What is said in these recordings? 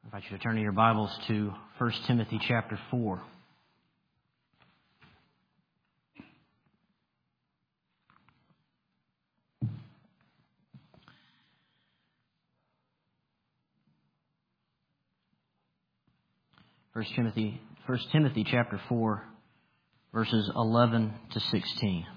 I invite you to turn to your Bibles to 1 Timothy chapter 4. First Timothy chapter 4, verses 11 to 16.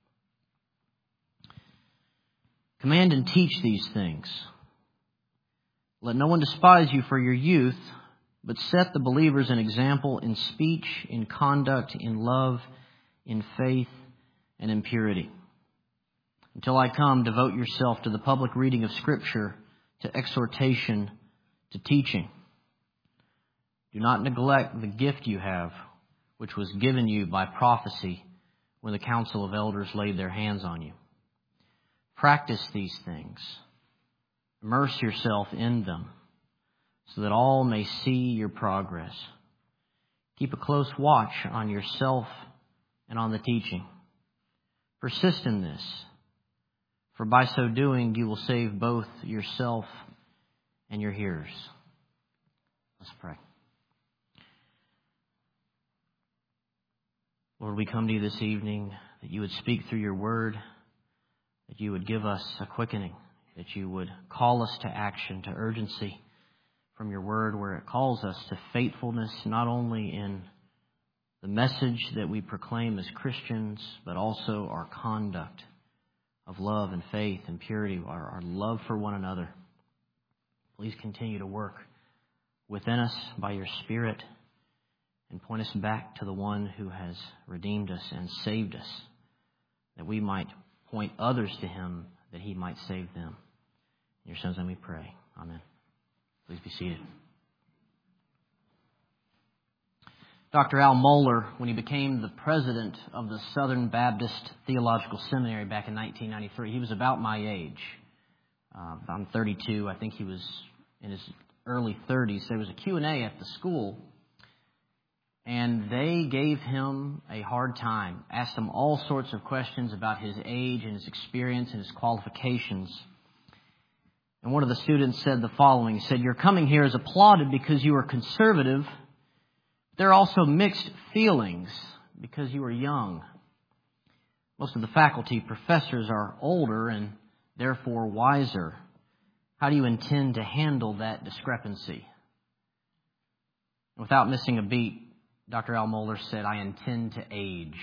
Command and teach these things. Let no one despise you for your youth, but set the believers an example in speech, in conduct, in love, in faith, and in purity. Until I come, devote yourself to the public reading of Scripture, to exhortation, to teaching. Do not neglect the gift you have, which was given you by prophecy when the council of elders laid their hands on you. Practice these things. Immerse yourself in them, so that all may see your progress. Keep a close watch on yourself and on the teaching. Persist in this, for by so doing you will save both yourself and your hearers. Let's pray. Lord, we come to you this evening that you would speak through your word, that you would give us a quickening, that you would call us to action, to urgency from your word, where it calls us to faithfulness, not only in the message that we proclaim as Christians, but also our conduct of love and faith and purity, our love for one another. Please continue to work within us by your Spirit and point us back to the one who has redeemed us and saved us, that we might point others to him, that he might save them. In your Son's name we pray. Amen. Please be seated. Dr. Al Mohler, when he became the president of the Southern Baptist Theological Seminary back in 1993, he was about my age. I'm 32. I think he was in his early 30s. There was a Q&A at the school, and they gave him a hard time, asked him all sorts of questions about his age and his experience and his qualifications. And one of the students said the following. He said, "Your coming here is applauded because you are conservative. There are also mixed feelings because you are young. Most of the faculty professors are older and therefore wiser. How do you intend to handle that discrepancy?" Without missing a beat, Dr. Al Mohler said, "I intend to age."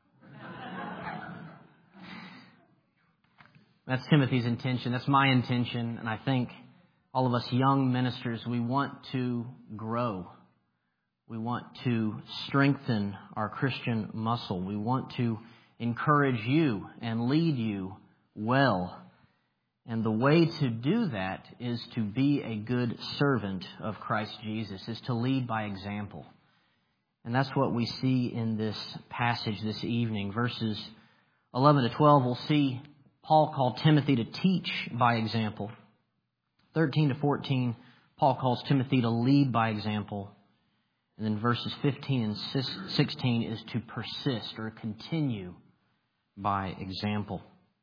That's Timothy's intention. That's my intention. And I think all of us young ministers, we want to grow. We want to strengthen our Christian muscle. We want to encourage you and lead you well. And the way to do that is to be a good servant of Christ Jesus, is to lead by example. And that's what we see in this passage this evening. Verses 11 to 12, we'll see Paul called Timothy to teach by example. 13 to 14, Paul calls Timothy to lead by example. And then verses 15 and 16 is to persist or continue by example.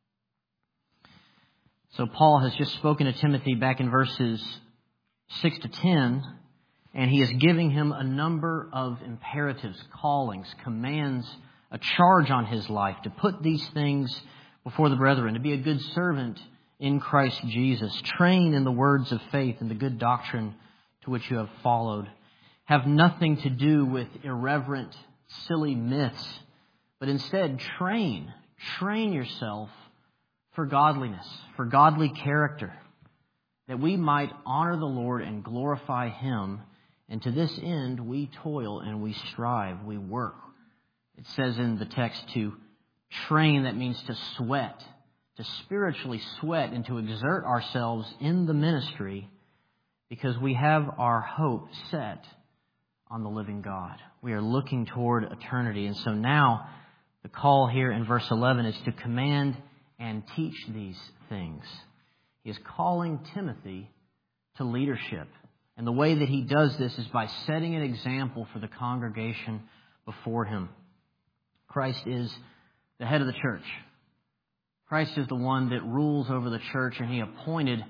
So Paul has just spoken to Timothy back in verses 6 to 10, and he is giving him a number of imperatives, callings, commands, a charge on his life to put these things before the brethren, to be a good servant in Christ Jesus, train in the words of faith and the good doctrine to which you have followed. Have nothing to do with irreverent, silly myths, but instead train yourself for godliness, for godly character, that we might honor the Lord and glorify Him. And to this end, we toil and we strive, we work. It says in the text to train, that means to sweat, to spiritually sweat and to exert ourselves in the ministry, because we have our hope set on the living God. We are looking toward eternity. And so now the call here in verse 11 is to command and teach these things. He is calling Timothy to leadership. And the way that he does this is by setting an example for the congregation before him. Christ is the head of the church. Christ is the one that rules over the church, and He appointed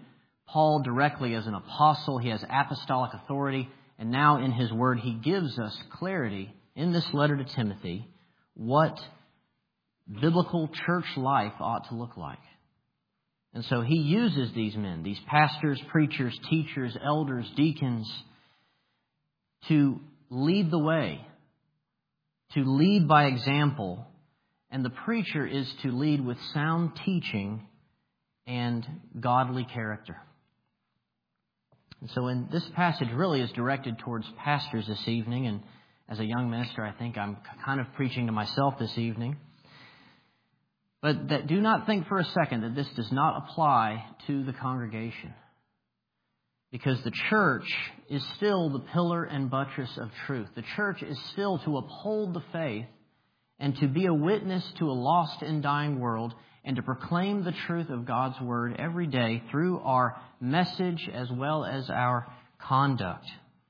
Paul directly as an apostle. He has apostolic authority. And now in his word, he gives us clarity in this letter to Timothy what biblical church life ought to look like. And so he uses these men, these pastors, preachers, teachers, elders, deacons, to lead the way, to lead by example. And the preacher is to lead with sound teaching and godly character. And so in this passage really is directed towards pastors this evening. And as a young minister, I think I'm kind of preaching to myself this evening. But that do not think for a second that this does not apply to the congregation. Because the church is still the pillar and buttress of truth. The church is still to uphold the faith and to be a witness to a lost and dying world and to proclaim the truth of God's Word every day through our message as well as our conduct.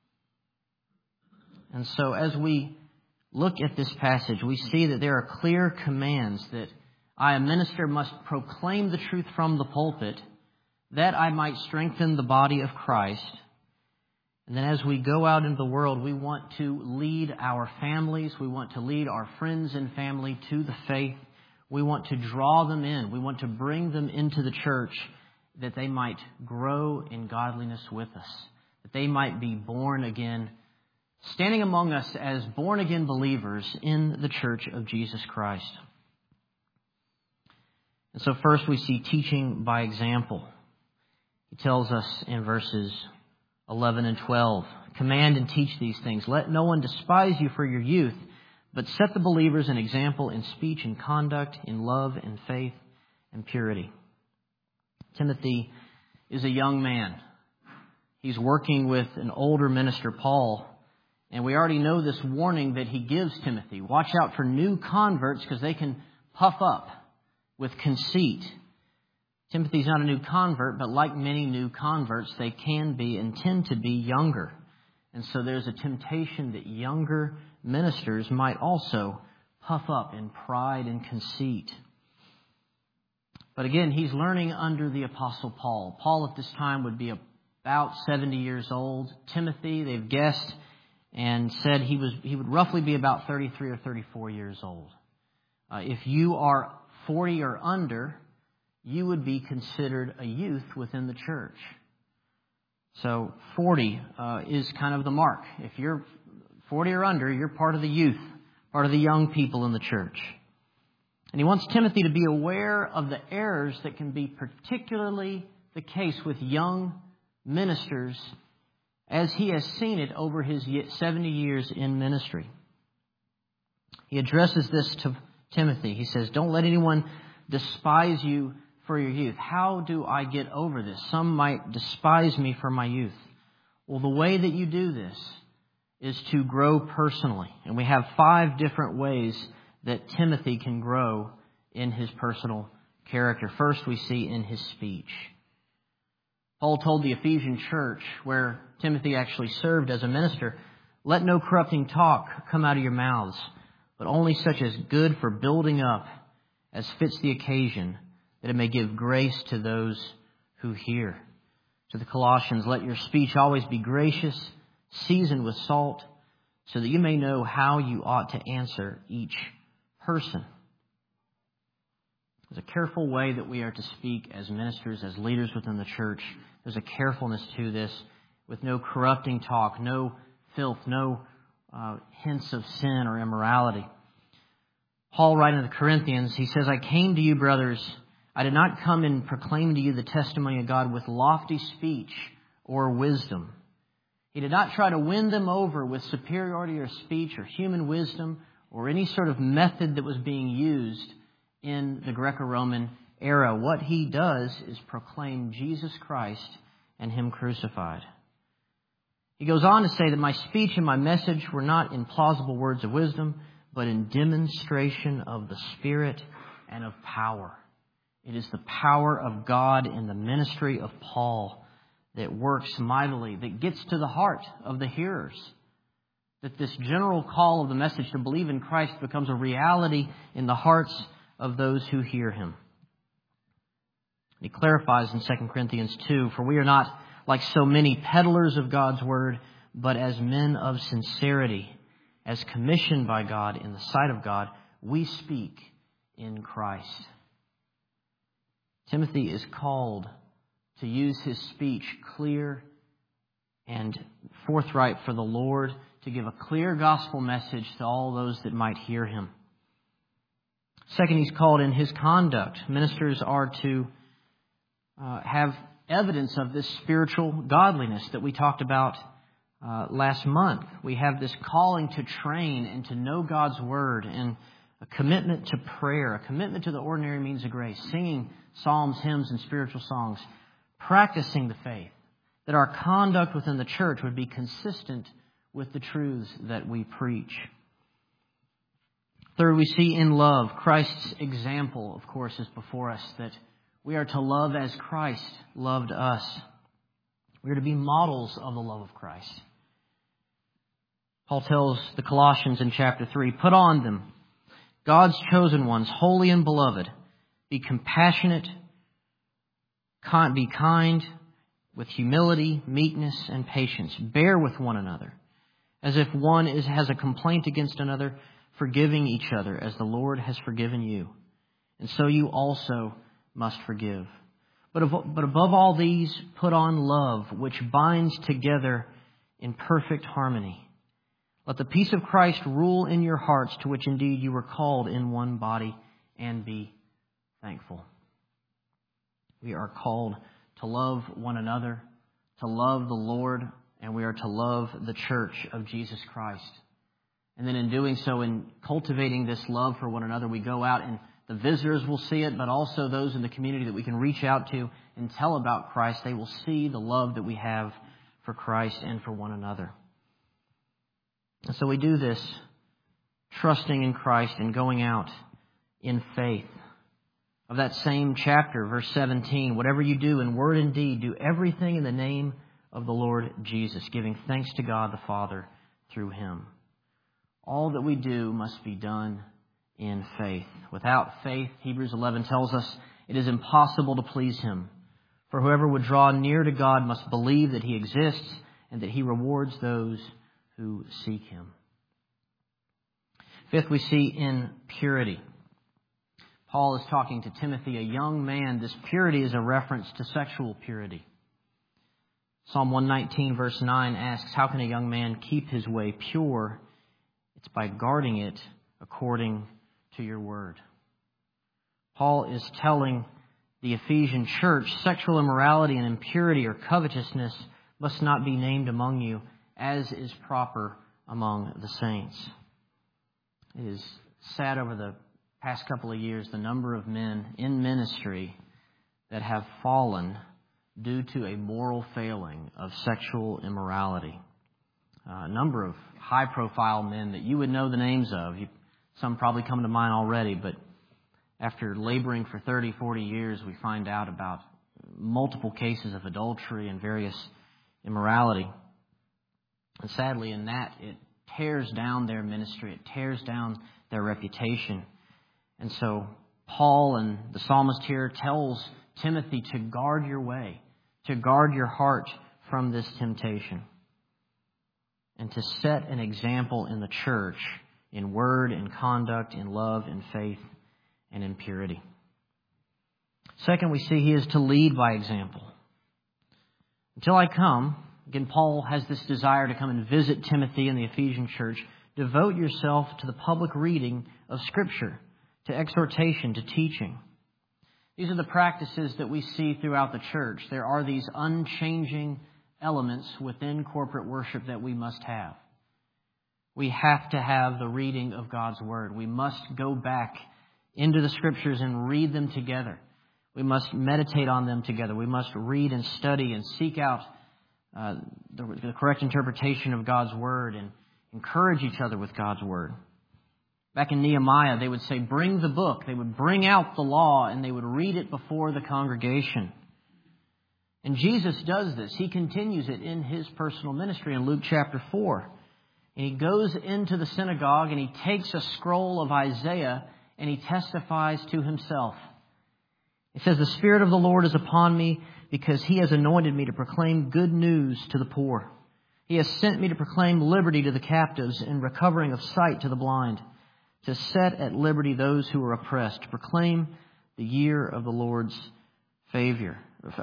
And so as we look at this passage, we see that there are clear commands that I, a minister, must proclaim the truth from the pulpit that I might strengthen the body of Christ. And then as we go out into the world, we want to lead our families. We want to lead our friends and family to the faith. We want to draw them in. We want to bring them into the church that they might grow in godliness with us, that they might be born again, standing among us as born again believers in the church of Jesus Christ. And so first we see teaching by example. He tells us in verses 11 and 12, command and teach these things. Let no one despise you for your youth, but set the believers an example in speech and conduct, in love and faith and purity. Timothy is a young man. He's working with an older minister, Paul, and we already know this warning that he gives Timothy. Watch out for new converts because they can puff up with conceit. Timothy's not a new convert, but like many new converts, they can be and tend to be younger. And so there's a temptation that younger ministers might also puff up in pride and conceit. But again, he's learning under the Apostle Paul. Paul at this time would be about 70 years old. Timothy, they've guessed and said he would roughly be about 33 or 34 years old. If you are 40 or under, you would be considered a youth within the church. So 40 is kind of the mark. If you're 40 or under, you're part of the youth, part of the young people in the church. And he wants Timothy to be aware of the errors that can be particularly the case with young ministers as he has seen it over his 70 years in ministry. He addresses this to Timothy. He says, don't let anyone despise you for your youth. How do I get over this? Some might despise me for my youth. Well, the way that you do this is to grow personally. And we have 5 different ways that Timothy can grow in his personal character. First, we see in his speech. Paul told the Ephesian church, where Timothy actually served as a minister, let no corrupting talk come out of your mouths, but only such as good for building up as fits the occasion, that it may give grace to those who hear. To the Colossians, let your speech always be gracious, seasoned with salt, so that you may know how you ought to answer each person. There's a careful way that we are to speak as ministers, as leaders within the church. There's a carefulness to this, with no corrupting talk, no filth, no hints of sin or immorality. Paul, writing to the Corinthians, he says, I came to you, brothers. I did not come and proclaim to you the testimony of God with lofty speech or wisdom. He did not try to win them over with superiority or speech or human wisdom or any sort of method that was being used in the Greco-Roman era. What he does is proclaim Jesus Christ and Him crucified. He goes on to say that my speech and my message were not in plausible words of wisdom, but in demonstration of the Spirit and of power. It is the power of God in the ministry of Paul that works mightily, that gets to the heart of the hearers. That this general call of the message to believe in Christ becomes a reality in the hearts of those who hear Him. He clarifies in 2 Corinthians 2, "For we are not like so many peddlers of God's word, but as men of sincerity, as commissioned by God in the sight of God, we speak in Christ." Timothy is called to use his speech clear and forthright for the Lord, to give a clear gospel message to all those that might hear him. Second, he's called in his conduct. Ministers are to have evidence of this spiritual godliness that we talked about last month. We have this calling to train and to know God's Word, and a commitment to prayer, a commitment to the ordinary means of grace, singing psalms, hymns, and spiritual songs, practicing the faith, that our conduct within the church would be consistent with the truths that we preach. Third, we see in love, Christ's example, of course, is before us, that we are to love as Christ loved us. We are to be models of the love of Christ. Paul tells the Colossians in chapter 3, "Put on them, God's chosen ones, holy and beloved. Be compassionate, be kind, with humility, meekness, and patience. Bear with one another, as if one has a complaint against another, forgiving each other, as the Lord has forgiven you. And so you also must forgive. But above all these, put on love, which binds together in perfect harmony. Let the peace of Christ rule in your hearts, to which indeed you were called in one body, and be thankful." We are called to love one another, to love the Lord, and we are to love the church of Jesus Christ. And then in doing so, in cultivating this love for one another, we go out and the visitors will see it, but also those in the community that we can reach out to and tell about Christ. They will see the love that we have for Christ and for one another. And so we do this trusting in Christ and going out in faith. Of that same chapter, verse 17, "Whatever you do in word and deed, do everything in the name of the Lord Jesus, giving thanks to God the Father through him." All that we do must be done in faith. Without faith, Hebrews 11 tells us, it is impossible to please him. For whoever would draw near to God must believe that he exists and that he rewards those who seek him. Fifth, we see in purity. Paul is talking to Timothy, a young man. This purity is a reference to sexual purity. Psalm 119 verse 9 asks, "How can a young man keep his way pure? It's by guarding it according to your word." Paul is telling the Ephesian church, sexual immorality and impurity or covetousness must not be named among you, as is proper among the saints. It is sad over the past couple of years, the number of men in ministry that have fallen due to a moral failing of sexual immorality. A number of high-profile men that you would know the names of. Some probably come to mind already, but after laboring for 30, 40 years, we find out about multiple cases of adultery and various immorality. And sadly, in that, it tears down their ministry. It tears down their reputation. And so Paul and the psalmist here tells Timothy to guard your way, to guard your heart from this temptation, and to set an example in the church in word, in conduct, in love, in faith, and in purity. Second, we see he is to lead by example. Until I come, again, Paul has this desire to come and visit Timothy and the Ephesian church. Devote yourself to the public reading of Scripture, to exhortation, to teaching. These are the practices that we see throughout the church. There are these unchanging elements within corporate worship that we must have. We have to have the reading of God's Word. We must go back into the Scriptures and read them together. We must meditate on them together. We must read and study and seek out the correct interpretation of God's Word and encourage each other with God's Word. Back in Nehemiah, they would say, bring the book. They would bring out the law and they would read it before the congregation. And Jesus does this. He continues it in his personal ministry in Luke chapter 4. And he goes into the synagogue and he takes a scroll of Isaiah and he testifies to himself. He says, the Spirit of the Lord is upon me because He has anointed me to proclaim good news to the poor. He has sent me to proclaim liberty to the captives and recovering of sight to the blind, to set at liberty those who are oppressed, to proclaim the year of the Lord's favor.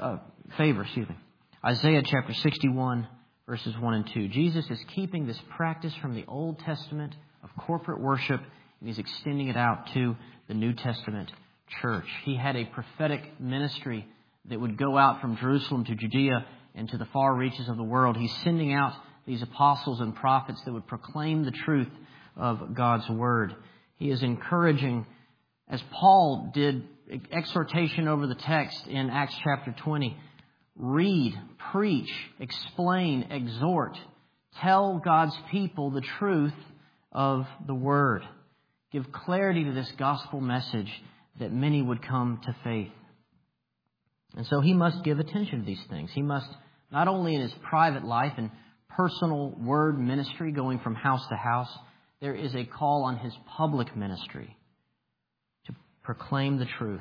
Isaiah chapter 61, verses 1 and 2. Jesus is keeping this practice from the Old Testament of corporate worship, and He's extending it out to the New Testament church. He had a prophetic ministry that would go out from Jerusalem to Judea and to the far reaches of the world. He's sending out these apostles and prophets that would proclaim the truth of God's Word. He is encouraging, as Paul did, exhortation over the text in Acts chapter 20. Read, preach, explain, exhort. Tell God's people the truth of the Word. Give clarity to this gospel message that many would come to faith. And so he must give attention to these things. He must, not only in his private life and personal word ministry going from house to house, there is a call on his public ministry to proclaim the truth.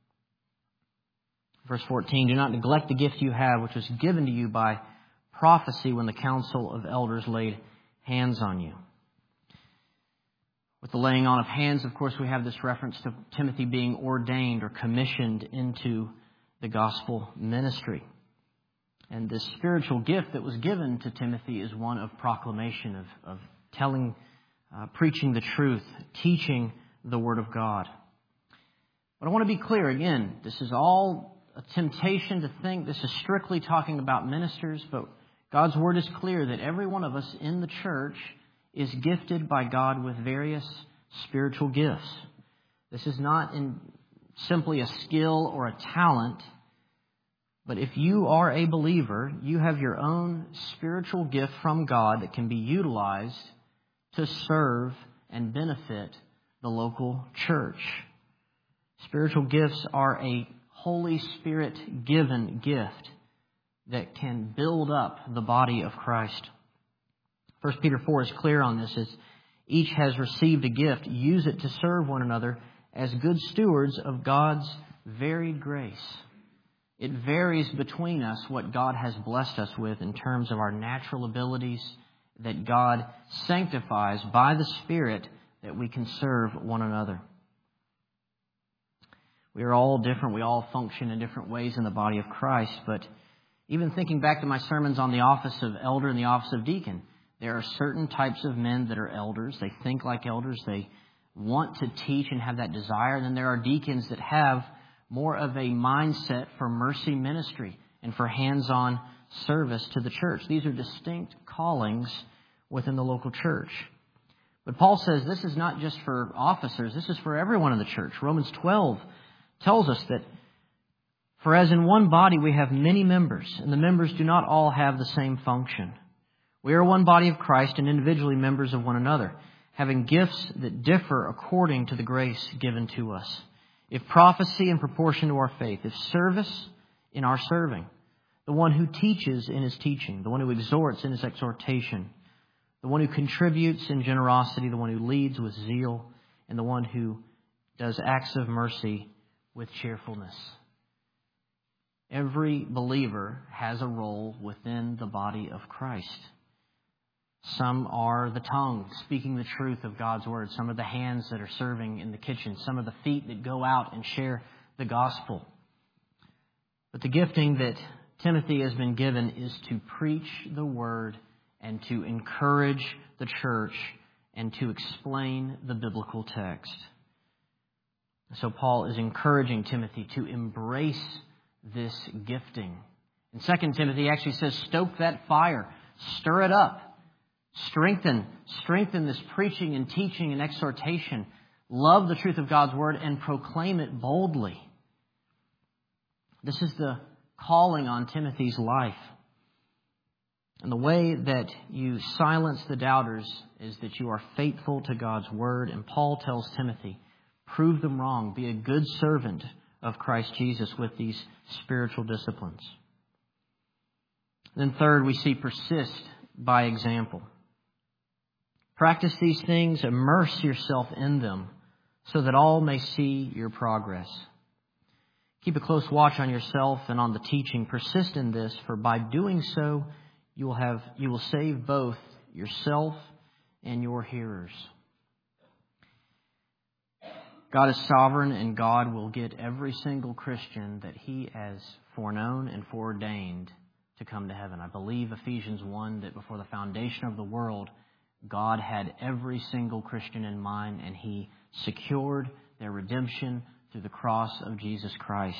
Verse 14, do not neglect the gift you have, which was given to you by prophecy when the council of elders laid hands on you. With the laying on of hands, of course, we have this reference to Timothy being ordained or commissioned into the gospel ministry. And this spiritual gift that was given to Timothy is one of proclamation, of telling, preaching the truth, teaching the Word of God. But I want to be clear again, this is all a temptation to think this is strictly talking about ministers, but God's Word is clear that every one of us in the church is gifted by God with various spiritual gifts. This is not simply a skill or a talent, but if you are a believer, you have your own spiritual gift from God that can be utilized to serve and benefit the local church. Spiritual gifts are a Holy Spirit-given gift that can build up the body of Christ. 1 Peter 4 is clear on this. As each has received a gift, use it to serve one another as good stewards of God's varied grace. It varies between us what God has blessed us with in terms of our natural abilities that God sanctifies by the Spirit that we can serve one another. We are all different. We all function in different ways in the body of Christ. But even thinking back to my sermons on the office of elder and the office of deacon, there are certain types of men that are elders. They think like elders. They want to teach and have that desire. And then there are deacons that have more of a mindset for mercy ministry and for hands-on service to the church. These are distinct callings within the local church. But Paul says this is not just for officers. This is for everyone in the church. Romans 12 tells us that, for as in one body we have many members, and the members do not all have the same function. We are one body of Christ and individually members of one another, having gifts that differ according to the grace given to us. If prophecy in proportion to our faith, if service in our serving, the one who teaches in his teaching, the one who exhorts in his exhortation, the one who contributes in generosity, the one who leads with zeal, and the one who does acts of mercy with cheerfulness. Every believer has a role within the body of Christ. Some are the tongue, speaking the truth of God's Word. Some are the hands that are serving in the kitchen. Some are the feet that go out and share the gospel. But the gifting that Timothy has been given is to preach the Word and to encourage the church and to explain the biblical text. So Paul is encouraging Timothy to embrace this gifting. In 2 Timothy, he actually says, stoke that fire, stir it up. Strengthen this preaching and teaching and exhortation. Love the truth of God's Word and proclaim it boldly. This is the calling on Timothy's life. And the way that you silence the doubters is that you are faithful to God's Word. And Paul tells Timothy, prove them wrong. Be a good servant of Christ Jesus with these spiritual disciplines. Then third, we see persist by example. Practice these things, immerse yourself in them, so that all may see your progress. Keep a close watch on yourself and on the teaching. Persist in this, for by doing so, you will save both yourself and your hearers. God is sovereign, and God will get every single Christian that He has foreknown and foreordained to come to heaven. I believe Ephesians 1 that before the foundation of the world, God had every single Christian in mind, and He secured their redemption through the cross of Jesus Christ.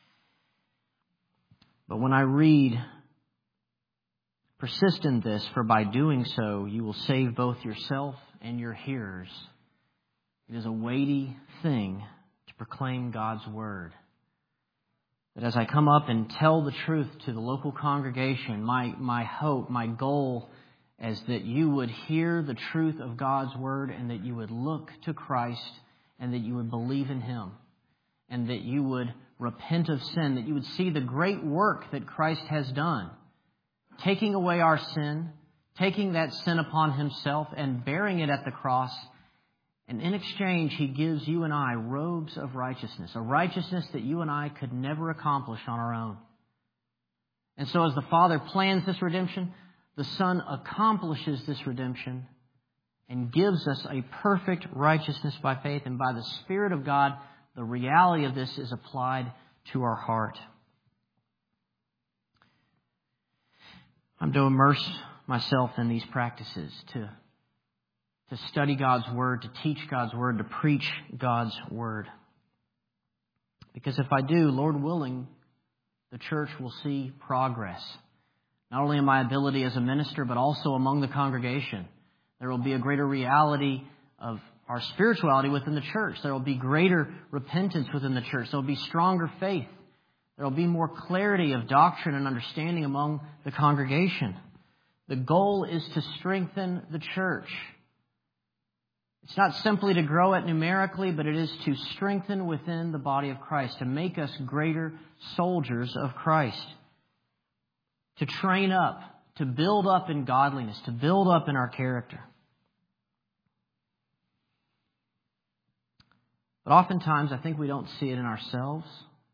But when I read, persist in this, for by doing so you will save both yourself and your hearers. It is a weighty thing to proclaim God's Word. That as I come up and tell the truth to the local congregation, my hope, my goal is that you would hear the truth of God's Word and that you would look to Christ and that you would believe in Him and that you would repent of sin, that you would see the great work that Christ has done, taking away our sin, taking that sin upon Himself and bearing it at the cross. And in exchange, He gives you and I robes of righteousness, a righteousness that you and I could never accomplish on our own. And so as the Father plans this redemption, the Son accomplishes this redemption and gives us a perfect righteousness by faith. And by the Spirit of God, the reality of this is applied to our heart. I'm to immerse myself in these practices, to study God's Word, to teach God's Word, to preach God's Word. Because if I do, Lord willing, the church will see progress. Not only in my ability as a minister, but also among the congregation. There will be a greater reality of our spirituality within the church. There will be greater repentance within the church. There will be stronger faith. There will be more clarity of doctrine and understanding among the congregation. The goal is to strengthen the church. It's not simply to grow it numerically, but it is to strengthen within the body of Christ, to make us greater soldiers of Christ, to train up, to build up in godliness, to build up in our character. But oftentimes, I think we don't see it in ourselves.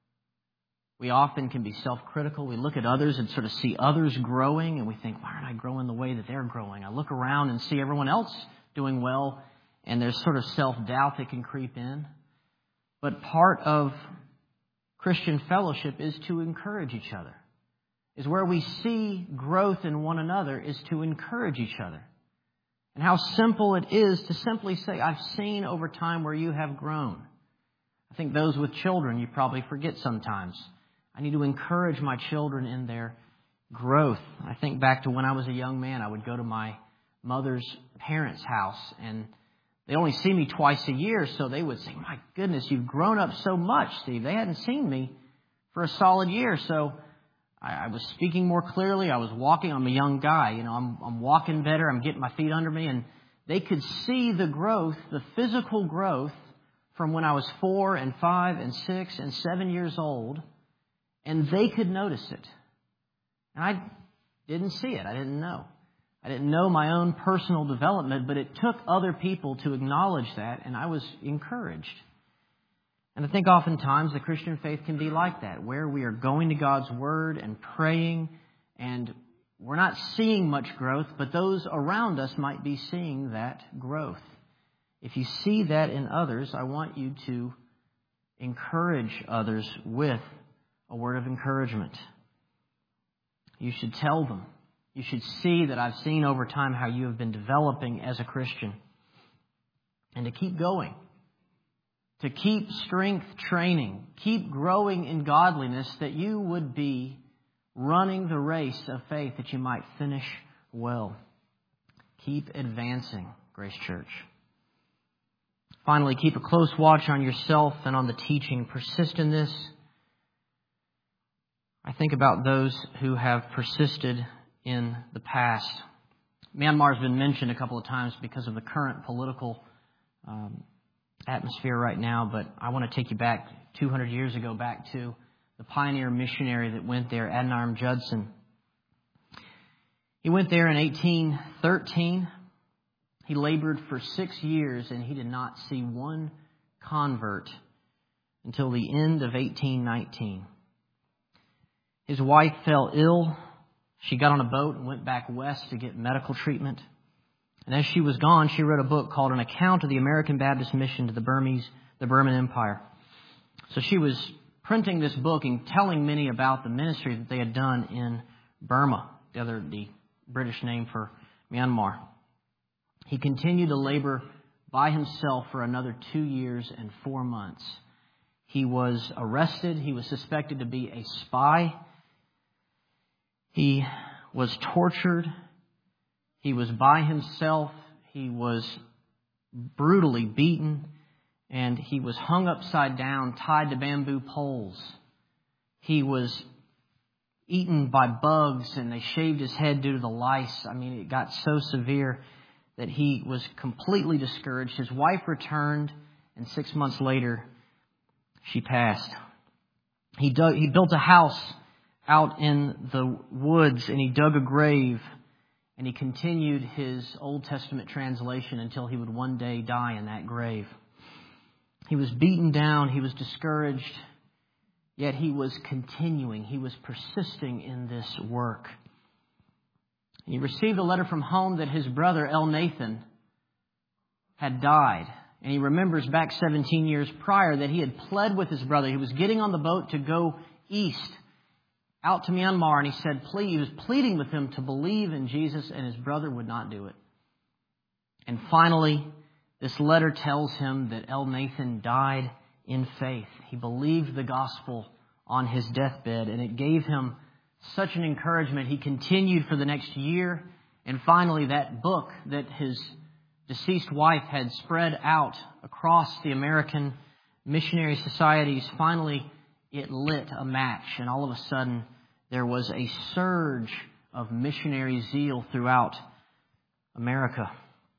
We often can be self-critical. We look at others and sort of see others growing, and we think, why aren't I growing the way that they're growing? I look around and see everyone else doing well, and there's sort of self-doubt that can creep in. But part of Christian fellowship is to encourage each other. Is where we see growth in one another is to encourage each other. And how simple it is to simply say, I've seen over time where you have grown. I think those with children, you probably forget sometimes. I need to encourage my children in their growth. I think back to when I was a young man, I would go to my mother's parents' house, and they only see me twice a year, so they would say, my goodness, you've grown up so much, Steve. They hadn't seen me for a solid year, so I was speaking more clearly. I was walking. I'm a young guy. I'm walking better. I'm getting my feet under me. And they could see the growth, the physical growth from when I was 4 and 5 and 6 and 7 years old. And they could notice it. And I didn't see it. I didn't know. I didn't know my own personal development, but it took other people to acknowledge that, and I was encouraged. And I think oftentimes the Christian faith can be like that, where we are going to God's Word and praying, and we're not seeing much growth, but those around us might be seeing that growth. If you see that in others, I want you to encourage others with a word of encouragement. You should tell them. You should see that I've seen over time how you have been developing as a Christian. And to keep going. To keep strength training, keep growing in godliness, that you would be running the race of faith, that you might finish well. Keep advancing, Grace Church. Finally, keep a close watch on yourself and on the teaching. Persist in this. I think about those who have persisted in the past. Myanmar has been mentioned a couple of times because of the current political atmosphere right now, but I want to take you back 200 years ago, back to the pioneer missionary that went there, Adoniram Judson. He went there in 1813. He labored for 6 years, and he did not see one convert until the end of 1819. His wife fell ill. She got on a boat and went back west to get medical treatment. And as she was gone, she wrote a book called An Account of the American Baptist Mission to the Burman Empire. So she was printing this book and telling many about the ministry that they had done in Burma, the British name for Myanmar. He continued to labor by himself for another 2 years and 4 months. He was arrested. He was suspected to be a spy. He was tortured. He was by himself. He was brutally beaten. And he was hung upside down, tied to bamboo poles. He was eaten by bugs, and they shaved his head due to the lice. I mean, it got so severe that he was completely discouraged. His wife returned, and 6 months later, she passed. He built a house out in the woods, and he dug a grave, and he continued his Old Testament translation until he would one day die in that grave. He was beaten down. He was discouraged. Yet he was continuing. He was persisting in this work. He received a letter from home that his brother, Elnathan, had died. And he remembers back 17 years prior that he had pled with his brother. He was getting on the boat to go east, out to Myanmar. And he said, he was pleading with him to believe in Jesus, and his brother would not do it. And finally, this letter tells him that Elnathan died in faith. He believed the gospel on his deathbed, and it gave him such an encouragement. He continued for the next year, and finally that book that his deceased wife had spread out across the American missionary societies, finally it lit a match, and all of a sudden there was a surge of missionary zeal throughout America.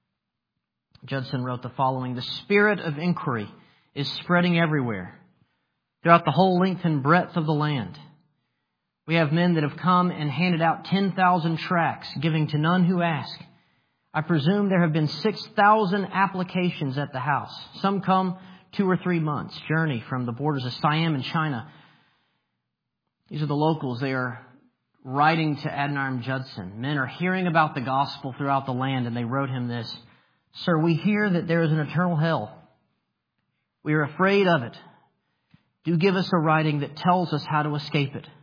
Judson wrote the following: "The spirit of inquiry is spreading everywhere, throughout the whole length and breadth of the land. We have men that have come and handed out 10,000 tracts, giving to none who ask. I presume there have been 6,000 applications at the house. Some come 2 or 3 months' journey from the borders of Siam and China. These are the locals. They are writing to Adoniram Judson. Men are hearing about the gospel throughout the land, and they wrote him this: Sir, we hear that there is an eternal hell. We are afraid of it. Do give us a writing that tells us how to escape it.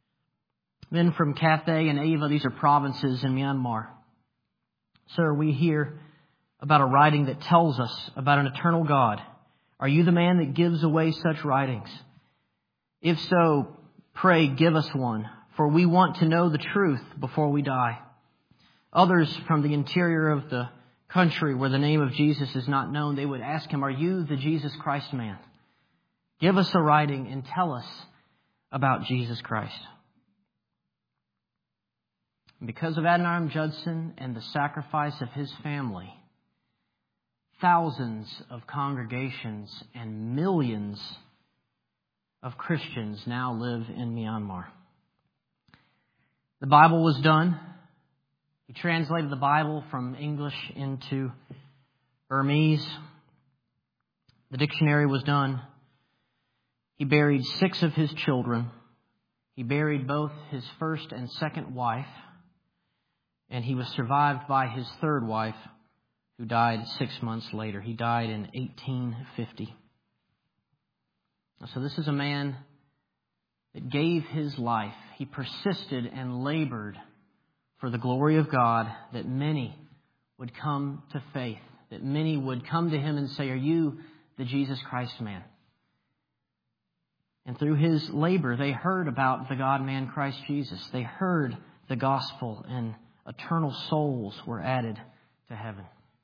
Men from Cathay and Ava, these are provinces in Myanmar. Sir, we hear about a writing that tells us about an eternal God. Are you the man that gives away such writings? If so, pray give us one, for we want to know the truth before we die. Others from the interior of the country where the name of Jesus is not known, they would ask him, are you the Jesus Christ man? Give us a writing and tell us about Jesus Christ. Because of Adoniram Judson and the sacrifice of his family, thousands of congregations and millions of Christians now live in Myanmar. The Bible was done. He translated the Bible from English into Burmese. The dictionary was done. He buried 6 of his children. He buried both his first and second wife. And he was survived by his third wife, who died 6 months later. He died in 1850. So this is a man that gave his life. He persisted and labored for the glory of God, that many would come to faith, that many would come to him and say, are you the Jesus Christ man? And through his labor, they heard about the God-man Christ Jesus. They heard the gospel, and eternal souls were added to heaven.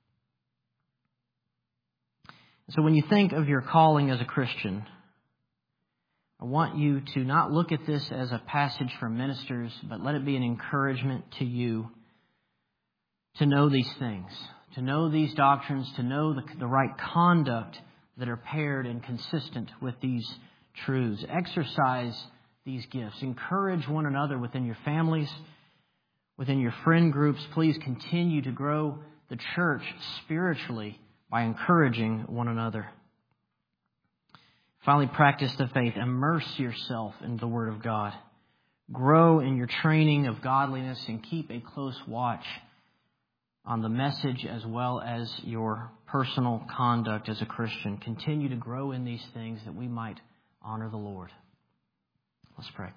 So when you think of your calling as a Christian, I want you to not look at this as a passage for ministers, but let it be an encouragement to you to know these things, to know these doctrines, to know the right conduct that are paired and consistent with these truths. Exercise these gifts. Encourage one another within your families, within your friend groups. Please continue to grow the church spiritually by encouraging one another. Finally, practice the faith. Immerse yourself in the Word of God. Grow in your training of godliness and keep a close watch on the message as well as your personal conduct as a Christian. Continue to grow in these things that we might honor the Lord. Let's pray.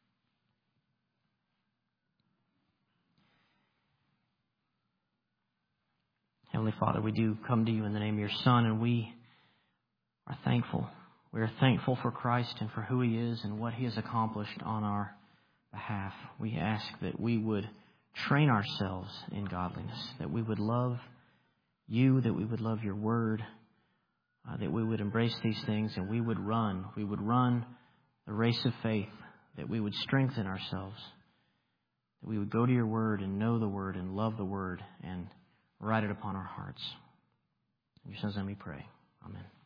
Heavenly Father, we do come to you in the name of your Son, and we are thankful. We are thankful for Christ and for who He is and what He has accomplished on our behalf. We ask that we would train ourselves in godliness, that we would love you, that we would love your word, that we would embrace these things and we would run. We would run the race of faith, that we would strengthen ourselves, that we would go to your word and know the word and love the word and write it upon our hearts. In your Son's name we pray. Amen.